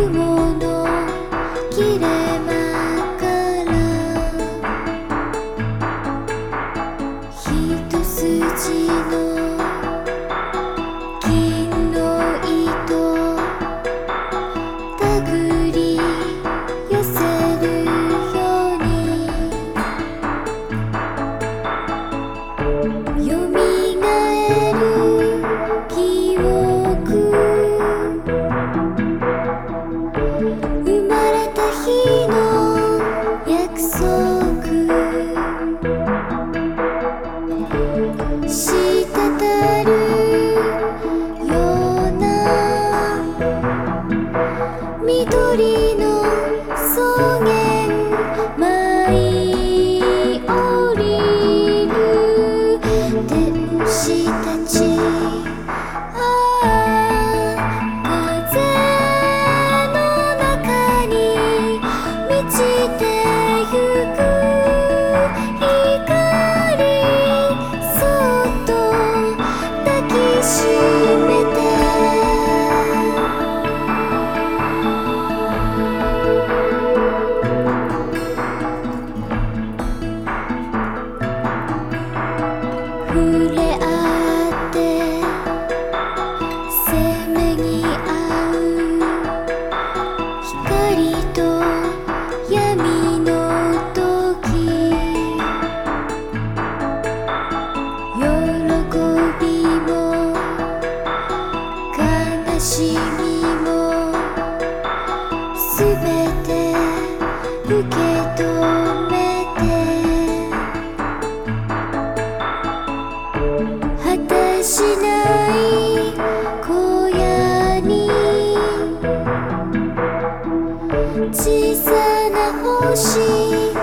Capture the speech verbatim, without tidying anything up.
雲の切れ間から一筋の金の糸たぐり寄せるようによみがえる記憶生まれた日の約束滴るような緑の草原舞い降りる天使たちああ風の中に満ちてゆく光そっと抱きしめて触れ合ってせめぎ合う光と闇の時喜びも悲しみもすべて受け止めて果てしない荒野に小さな星